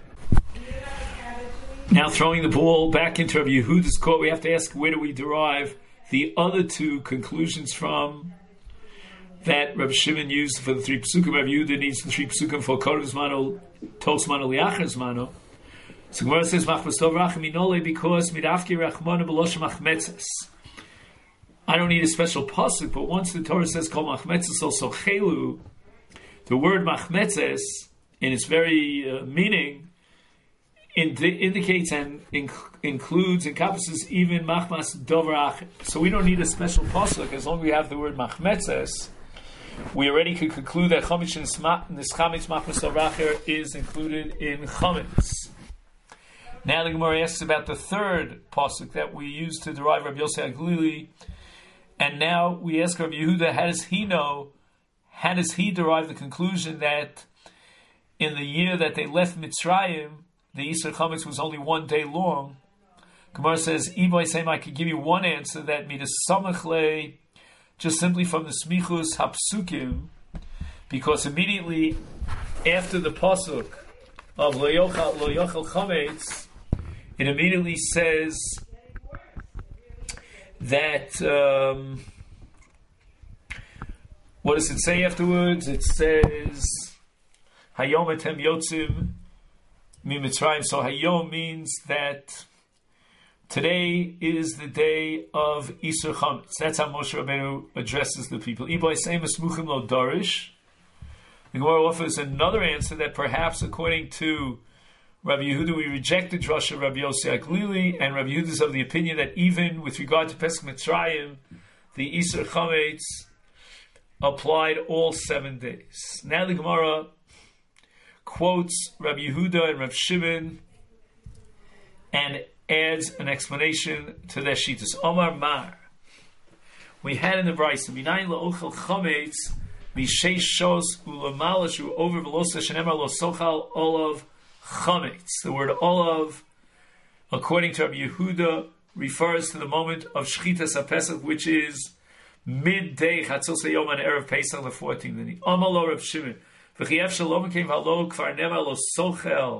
Now, throwing the ball back into Rabbi Yehuda's court, we have to ask, where do we derive the other two conclusions from that Rabbi Shimon used for the three psukim? Rabbi Yehuda needs the three psukim for Kodev Zmano, Tos Zmano, Liachar Zmano. So Gemara says, Machmas Tov Racham Inole, because Midafki Rachmana B'Loshem Machmetzes. I don't need a special pasuk, but once the Torah says Kol Machmetzes also Chelu, the word Machmetzes, in its very uh, meaning, Indi- indicates and inc- includes, encompasses even machmas dovrach. So we don't need a special pasuk. As long as we have the word machmetzes, we already could conclude that chametz nischametz machmas dovrach is included in chametz. Now the Gemara asks about the third pasuk that we use to derive Rabbi Yossi HaGlili, and now we ask Rabbi Yehuda, how does he know? How does he derive the conclusion that in the year that they left Mitzrayim, the Yisur Chametz was only one day long? Gemara says, Ibai Seim, I could give you one answer that made a samachle, just simply from the Smichus Hapsukim, because immediately after the pasuk of Lo Yochel Lo Yochel Chametz, it immediately says that, um, what does it say afterwards? It says, Hayom Etem Yotzim Mitzrayim. So Hayom means that today is the day of Isur Chametz. That's how Moshe Rabbeinu addresses the people. Iboy Seimus Muchim Lo Darish. The Gemara offers another answer that perhaps, according to Rabbi Yehuda, we reject the drush of Rabbi Yossi HaGlili, and Rabbi Yehuda is of the opinion that even with regard to Pesach Mitzrayim, the Isur Chametz applied all seven days. Now the Gemara quotes Rabbi Yehuda and Rabbi Shimon and adds an explanation to their shittas. Omar Mar. We had in the Brayso, Minayin la'ochel chametz b'sheish shos u'lamalashu over v'losa shenemar lo sochal olav chametz. The word olav, according to Rabbi Yehuda, refers to the moment of shchitas HaPesach, which is midday chatzos hayom on erev Pesach the fourteenth. Omar lo Rabbi Shimon. V'chiev shalom came halo kvar nema lo sochel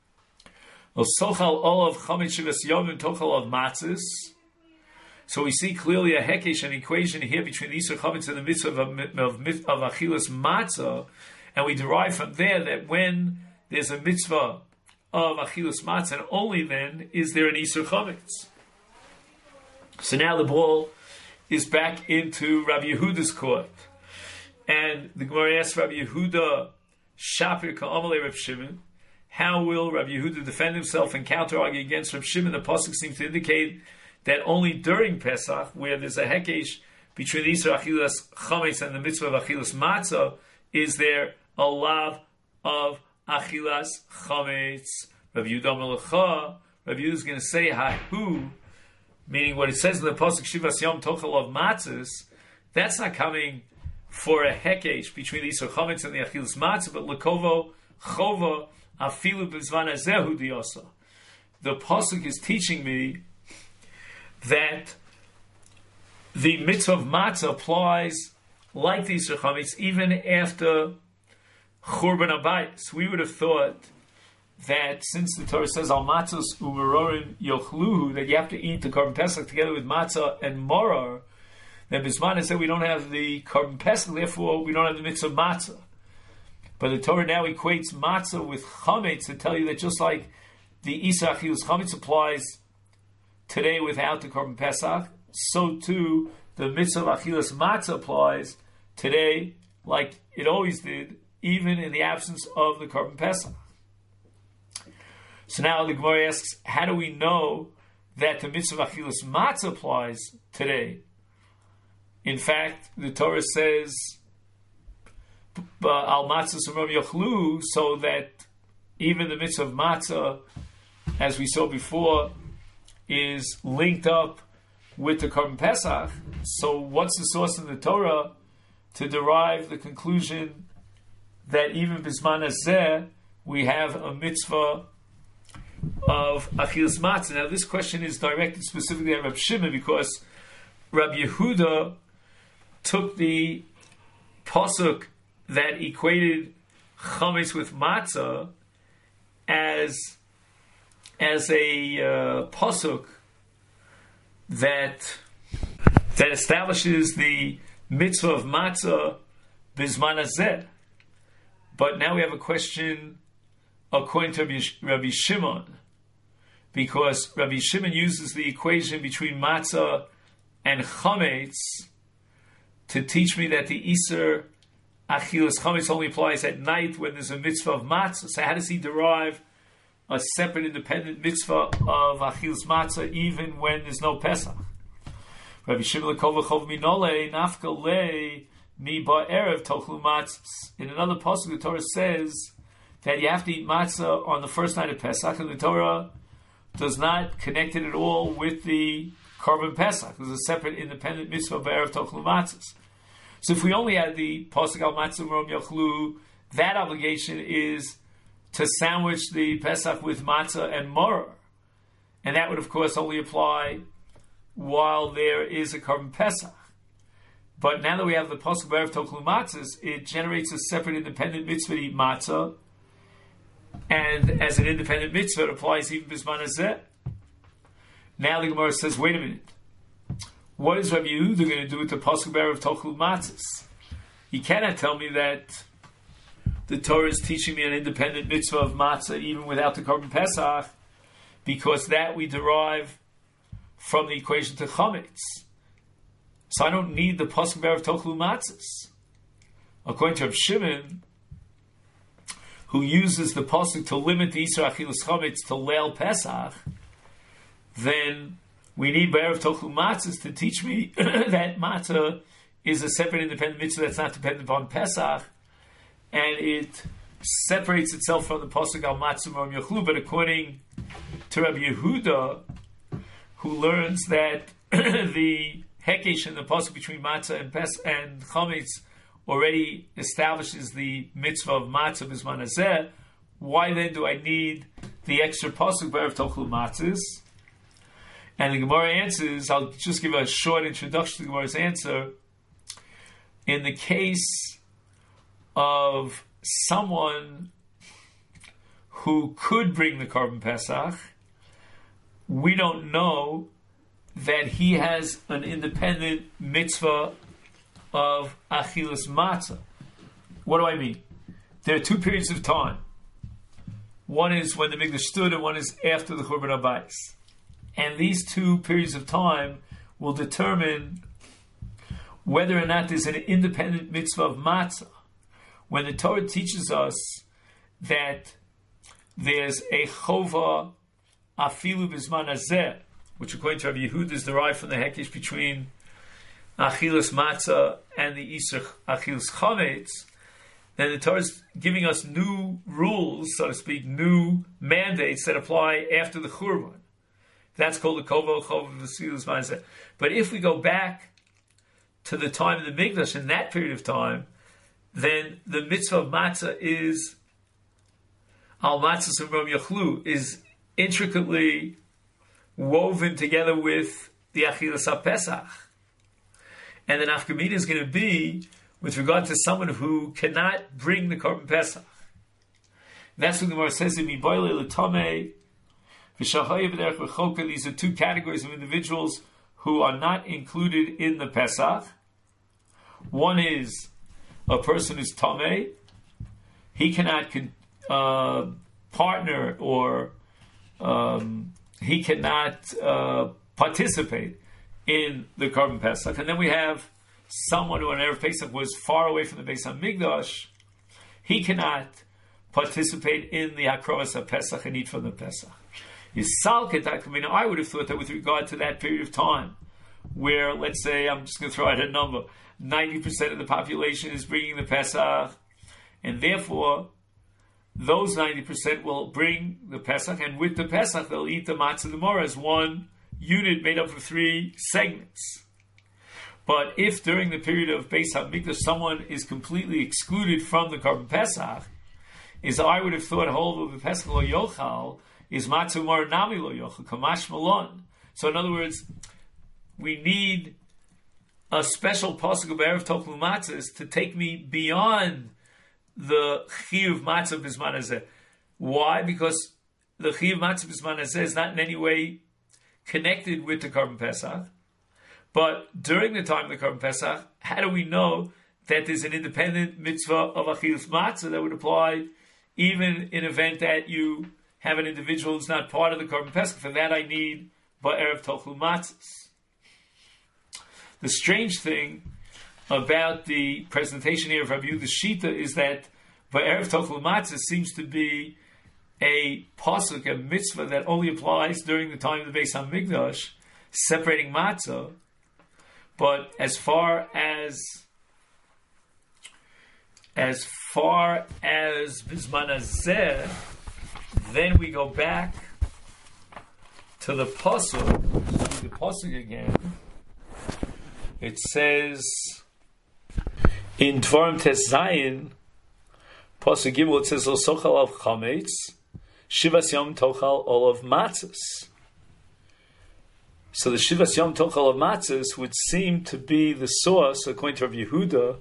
lo sochel olav chametz shivas yomim tochel of matzis. So we see clearly a hekesh, an equation here between the Yisur Chametz and the mitzvah of, of, of achilas matzah, and we derive from there that when there's a mitzvah of achilas matzah, and only then is there an Yisur Chametz. So now the ball is back into Rabbi Yehuda's court. And the Gemara asks Rabbi Yehuda, Shapir Ka'amalei Rabbi Shimon, how will Rabbi Yehuda defend himself and counter-argue against Rabbi Shimon? The pasuk seems to indicate that only during Pesach, where there's a hekesh between the Yisur Achilas Chametz and the mitzvah of Achilas Matzah, is there a lav of Achilas Chametz. Rabbi Yehuda Melacha, Rabbi Yehuda is going to say, Hahu, meaning what it says in the pasuk Shivas Yom Tochel of Matzahs, that's not coming for a hekesh between the Yisur Chametz and the Achilas Matzah, but Lekovo Chova Afilu B'Zvan Hazehu Diyosa. The pasuk is teaching me that the mitzvah of matzah applies like the Yisur Chametz even after Churban Abayis. We would have thought that since the Torah says al matzos umerorim yochluhu, that you have to eat the Korban Pesach together with matzah and moror, then Bisman said we don't have the Korban Pesach, therefore we don't have the mitzvah of matzah. But the Torah now equates matzah with chametz to tell you that just like the Isa Achilus chametz applies today without the Korban Pesach, so too the mitzvah of Achilus matzah applies today like it always did, even in the absence of the Korban Pesach. So now the Gemara asks, how do we know that the mitzvah of Achilus matzah applies today? In fact, the Torah says, al matzah surom yochlu, so that even the mitzvah of matzah, as we saw before, is linked up with the Korban Pesach. So what's the source in the Torah to derive the conclusion that even bisman hazeh we have a mitzvah of Achilas Matzah? Now this question is directed specifically at Rab Shimon, because Rab Yehuda took the pasuk that equated chametz with matzah as as a uh, pasuk that that establishes the mitzvah of matzah bisman hazeh. But now we have a question according to Rabbi Shimon, because Rabbi Shimon uses the equation between matzah and chametz to teach me that the Iser Achilas chametz only applies at night when there's a mitzvah of matzah. So how does he derive a separate independent mitzvah of Achilas matzah even when there's no Pesach? Rabbi Shimon lekol v'chov minole nafka le mi ba'erev tochlu matzahs. In another pasuk, the Torah says that you have to eat matzah on the first night of Pesach, and the Torah does not connect it at all with the Korban Pesach. There's a separate independent mitzvah of Erev Tochlu Matzahs. So if we only had the Pasuk al Matzah Rom Yochlu, that obligation is to sandwich the Pesach with matzah and moror. And that would, of course, only apply while there is a Korban Pesach. But now that we have the Pasuk of Erev Tochlu Matzahs, it generates a separate independent mitzvah to eat matzah. And as an independent mitzvah, it applies even bisman hazeh. Now the Gemara says, wait a minute. What is Rabbi Yehuda going to do with the pasuk of Tochlu Matzahs? He cannot tell me that the Torah is teaching me an independent mitzvah of matzah even without the Korban Pesach, because that we derive from the equation to chametz. So I don't need the pasuk of Tochlu Matzahs. According to Reb Shimon, who uses the pasuk to limit the Yisra Achilas Chametz to Leil Pesach, then we need B'erev Tochlu Matzahs to teach me that matzah is a separate independent mitzvah that's not dependent upon Pesach, and it separates itself from the pasuk al Matzah Rom Yochlu. But according to Rabbi Yehuda, who learns that the hekesh in the pasuk between matzah and Pes and chametz already establishes the mitzvah of matzah bisman hazeh, why then do I need the extra pasuk B'erev Tochlu Matzahs? And the Gemara answers, I'll just give a short introduction to the Gemara's answer. In the case of someone who could bring the Korban Pesach, we don't know that he has an independent mitzvah of Achilas Matzah. What do I mean? There are two periods of time. One is when the Mikdash stood, and one is after the Churban Abayis. And these two periods of time will determine whether or not there's an independent mitzvah of matzah. When the Torah teaches us that there's a chova afilu bisman hazeh, which according to Rabbi Yehuda is derived from the hekesh between achilas matzah and the isur achilas chametz, then the Torah is giving us new rules, so to speak, new mandates that apply after the Churban. That's called the Kovo Chov V'Silus Matzah. But if we go back to the time of the Mikdash, in that period of time, then the mitzvah of matzah is Al Matzah Sumrom Yachlu, is intricately woven together with the Achilas HaPesach. And the nafkamina is going to be with regard to someone who cannot bring the Korban Pesach. That's what the Gemara says in Miboile L'Tomei V'Shahoyev V'Derech V'Choka. These are two categories of individuals who are not included in the Pesach. One is a person who's Tomei. He cannot uh, partner or um, he cannot uh, participate in the Korban Pesach. And then we have someone who on Erev Pesach was far away from the Beis HaMikdash. He cannot participate in the Hakrovas HaPesach and eat from the Pesach. I would have thought that with regard to that period of time, where, let's say, I'm just going to throw out a number, ninety percent of the population is bringing the Pesach, and therefore, those ninety percent will bring the Pesach, and with the Pesach, they'll eat the Matzah Gemara as one unit made up of three segments. But if during the period of Beis HaMikdash someone is completely excluded from the Korban Pesach, is I would have thought whole of the Pesach lo yochal is Matzah Gemara nami lo yochal kamash malon. So in other words, we need a special pasuk of Erev Tochlu Matzahs to take me beyond the Chiyuv Matzah B'zman Hazeh. Why? Because the Chiyuv Matzah B'zman Hazeh is not in any way connected with the Korban Pesach. But during the time of the Korban Pesach, how do we know that there's an independent mitzvah of Achilus Matzah that would apply even in event that you have an individual who's not part of the Korban Pesach? For that I need Ba'erev Tochlu Matzahs. The strange thing about the presentation here of Rabbi Yehuda Shita is that Ba'erev Tochlu Matzahs seems to be a pasuk, a mitzvah that only applies during the time of the Beis HaMikdash, separating matzah. But as far as as far as B'zman Hazeh, then we go back to the pasuk. See the pasuk again. It says in Dvarim Tes Zayin, pasuk Gimel, it says Lo sochal av chametz shivas yom tochal olav matzos. So the Shivas Yom Tochal of Matzahs would seem to be the source, according to Rav Yehuda,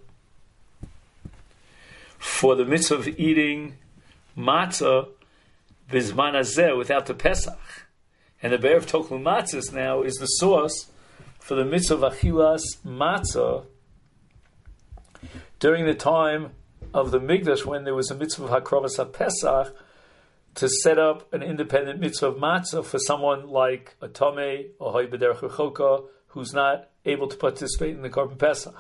for the mitzvah of eating matzah B'zman Hazeh without the Pesach. And the Ba'erev Tochlu Matzahs now is the source for the mitzvah of Achilas Matzah during the time of the Mikdash, when there was a mitzvah of Hakrovas HaPesach, to set up an independent mitzvah of matzah for someone like a Tomei or Hoy B'derech Rechoka who's not able to participate in the Korban Pesach.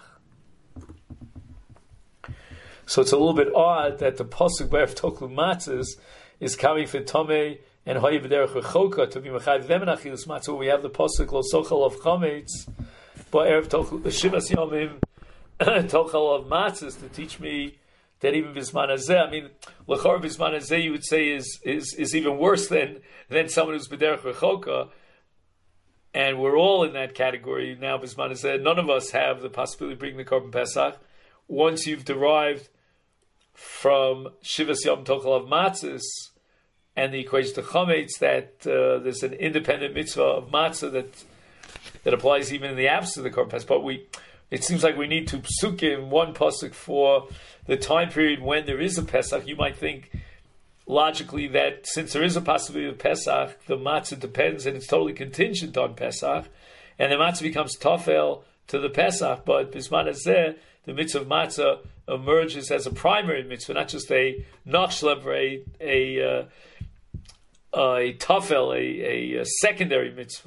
So it's a little bit odd that the pasuk Ba'erev Tochlu Matzahs is coming for Tomei and Hoy B'derech Rechoka to be mechayiv them in Achilas Matzah, where we have the pasuk Lo Sochal of Chametz Ba'erev Tochlu Shivas Yomim Tochal of Matzahs to teach me that even B'zman Hazeh, I mean, L'chor B'zman Hazeh, you would say is is is even worse than than someone who's B'derech Rechoka, and we're all in that category now. B'zman Hazeh, none of us have the possibility of bringing the Korban Pesach. Once you've derived from Shivas Yom Tochal of Matzahs and the equation to Chametz that uh, there's an independent mitzvah of matzah that that applies even in the absence of the Korban Pesach. But we, it seems like we need to psukim one pasuk for the time period when there is a Pesach. You might think logically that since there is a possibility of Pesach, the matzah depends and it's totally contingent on Pesach, and the matzah becomes tofel to the Pesach. But B'zman Hazeh, the mitzvah of matzah emerges as a primary mitzvah, not just a nachshlev, a a, uh, a tofel, a, a, a secondary mitzvah.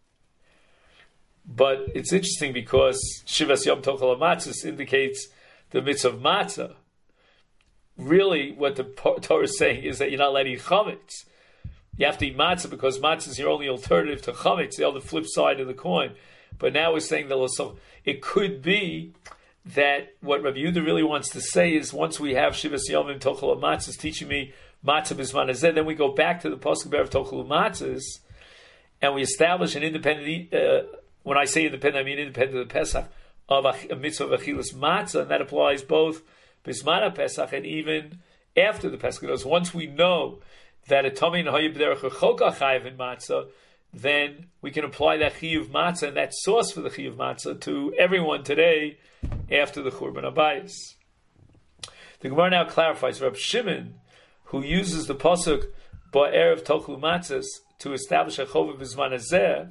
But it's interesting because Shivas Yom Tochal HaMatzos indicates the mitzvah of matzah. Really, what the Torah is saying is that you're not allowed to eat chametz. You have to eat matzah because matzah is your only alternative to chametz, the other flip side of the coin. But now we're saying that it could be that what Rabbi Yehuda really wants to say is once we have Shivas Yomim Tochal HaMatzos teaching me matzah B'zman Hazeh, then we go back to the pasuk B'erev Tochal HaMatzos and we establish an independent. Uh, when I say independent, I mean independent of the Pesach, of a, a mitzvah of Achilas Matzah, and that applies both B'zman HaPesach and even after the Pesach. Because once we know that a Tomei and Hoy B'derech Rechoka chayiv in Matzah, then we can apply that chiyuv matzah and that source for the chiyuv matzah to everyone today after the Churban Abayis. The Gemara now clarifies Reb Shimon, who uses the pasuk ba'erev tochlu matzahs to establish a chova b'zman hazeh,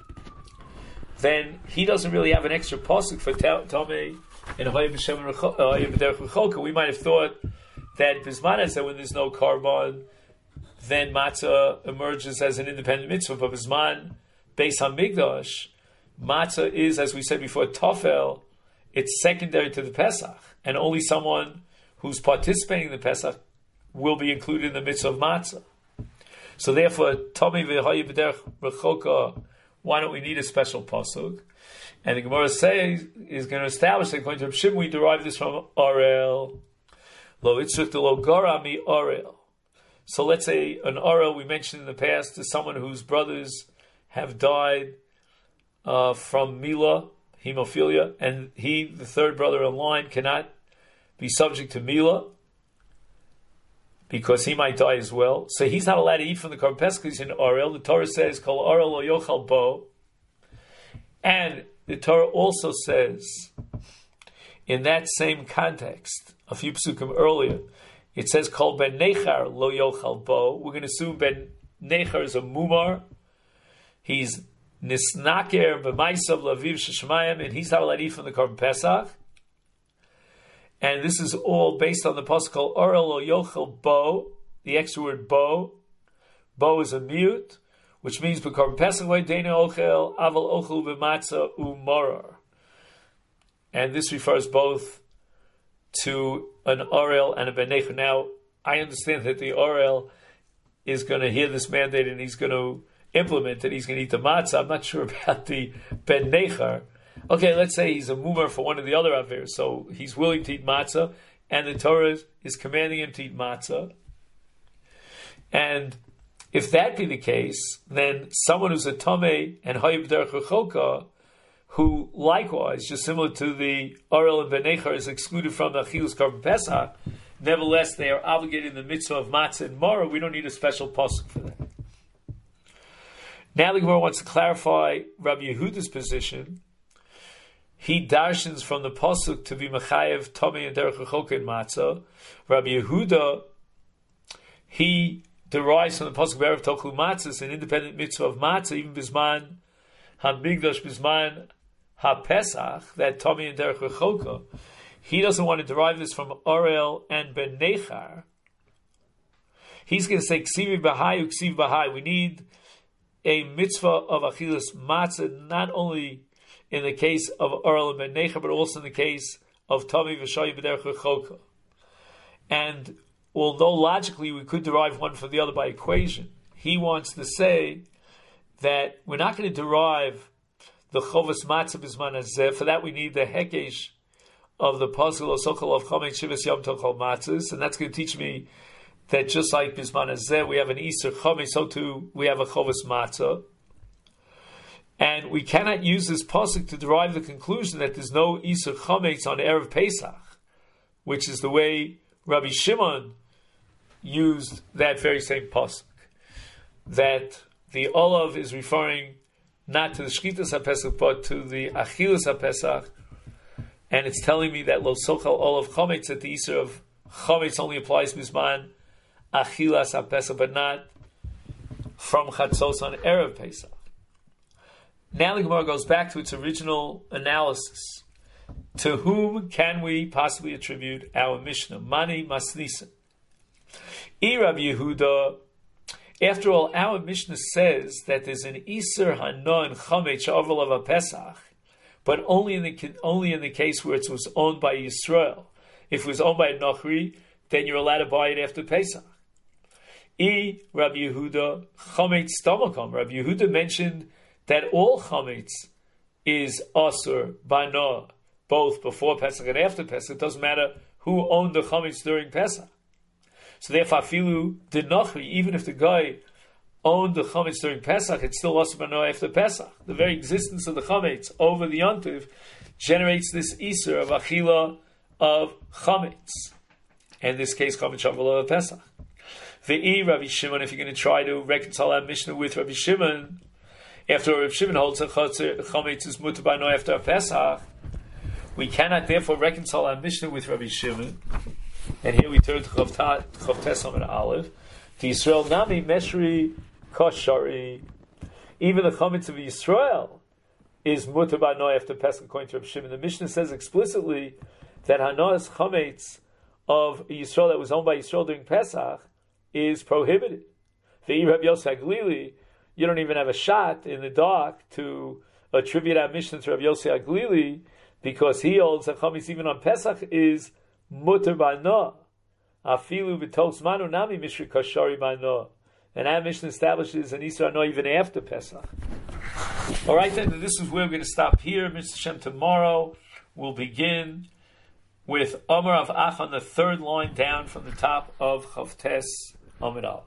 then he doesn't really have an extra pasuk for Tomei and Hayim b'shem b'derech v'cholka. We might have thought that b'zman hazeh, when there's no carbon, then matzah emerges as an independent mitzvah. But b'zman Beis Hamikdash, matzah is, as we said before, tofel. It's secondary to the Pesach, and only someone who's participating in the Pesach will be included in the mitzvah of matzah. So therefore, Tomei v'Hayim b'derech v'cholka, why don't we need a special pasuk? And the Gemara says is going to establish that according to Reb Shimon, we derive this from Orel. Lo itzrich de lo gara mi Orel. So let's say an Orel we mentioned in the past is someone whose brothers have died uh, from Mila, hemophilia, and he, the third brother in line, cannot be subject to Mila because he might die as well. So he's not allowed to eat from the Korban Pesach because he's in Orel. The Torah says, Kol Orel lo yochal bo. And the Torah also says, in that same context, a few psukim earlier, it says, Kol ben nechar lo yochal bo. We're going to assume ben nechar is a mumar. He's nisnaker b'maisav laviv sheshamayim, and he's not allowed to eat from the Korban Pesach. And this is all based on the pasuk called Orel lo yochel bo, the extra word bo. Bo is a mute, which means b'korban pesach deina ochel aval ochel b'matzah u'morar. And this refers both to an Orel and a ben nechar. Now, I understand that the Orel is going to hear this mandate and he's going to implement it. He's going to eat the matzah. I'm not sure about the ben nechar. Okay, let's say he's a mumar for one of the other averes, so he's willing to eat matzah, and the Torah is commanding him to eat matzah. And if that be the case, then someone who's a tomei and hayib derech v'cholka, who likewise, just similar to the Orel and ben nechar, is excluded from the achilus korban pesach, nevertheless they are obligated in the mitzvah of matzah and maror. We don't need a special pasuk for that. Now the Gemara wants to clarify Rabbi Yehuda's position. He darshans from the pasuk to be mechayev tomei and derech v'cholka in matzah. Rabbi Yehuda, he derives from the pasuk b'erev tochlu matzahs, an independent mitzvah of matzah, even bisman hamigdash bisman ha-pesach, that tomei and derech v'cholka. He doesn't want to derive this from Orel and ben nechar. He's going to say ksiv b'hai uksiv b'hai. We need a mitzvah of achilas matzah, not only in the case of Orel and ben nechar, but also in the case of tomei v'shayim b'derech v'cholka. And although logically we could derive one from the other by equation, he wants to say that we're not going to derive the chovas matzah b'zman hazeh. For that we need the hekesh of the pasuk l'sokol of chametz shivas yom tochal matzahs, and that's going to teach me that just like b'zman hazeh we have an iser chametz, so too we have a chovas matzah. And we cannot use this pasuk to derive the conclusion that there's no iser chametz on erev Pesach, which is the way Rabbi Shimon used that very same pasuk. That the olav is referring not to the shchitas haPesach but to the achilas haPesach, and it's telling me that lo sochal olav chametz, that the iser of chametz only applies bisman achilas haPesach, but not from chatzos on erev Pesach. Now the Gemara goes back to its original analysis. To whom can we possibly attribute our Mishnah? Mani masnisa. I Rabbi Yehuda. After all, our Mishnah says that there's an Iser Hana and Chametz Sha'aval of a Pesach, but only in the only in the case where it was owned by Yisrael. If it was owned by a Nochri, then you're allowed to buy it after Pesach. I Rabbi Yehuda Chametz Stomakom. Rabbi Yehuda mentioned that all chametz is asur bana, both before Pesach and after Pesach. It doesn't matter who owned the chametz during Pesach. So therefore, afilu the nochri, even if the guy owned the chametz during Pesach, it's still asur bana after Pesach. The very existence of the chametz over the yontiv generates this iser of achila of chametz. And in this case, chametz shavuot of Pesach. Ve'i Rabbi Shimon, if you're going to try to reconcile our Mishnah with Rabbi Shimon, After Rav Shimon holds a chametz is mutar by no after Pesach, we cannot therefore reconcile our Mishnah with Rabbi Shimon. And here we turn to Chav Tes Amud Aleph. To Yisrael Nami Meshri Koshari. Even the chametz of Yisrael is mutar by no after Pesach according to Rabbi Shimon. The Mishnah says explicitly that Hanoas chametz of Yisrael that was owned by Yisrael during Pesach is prohibited. The Rabbi Yosef Haglili, you don't even have a shot in the dark to attribute our Mishnah to Rabbi Yosef Haglili because he holds that chametz even on Pesach is mutar by no. Afilu v'tos manu nami mishri kashari by no. And our Mishnah establishes an Isra no even after Pesach. All right, then, this is where we're going to stop here. Mister Shem, tomorrow we'll begin with Amar of Ach on the third line down from the top of Chav Tes Amud Aleph.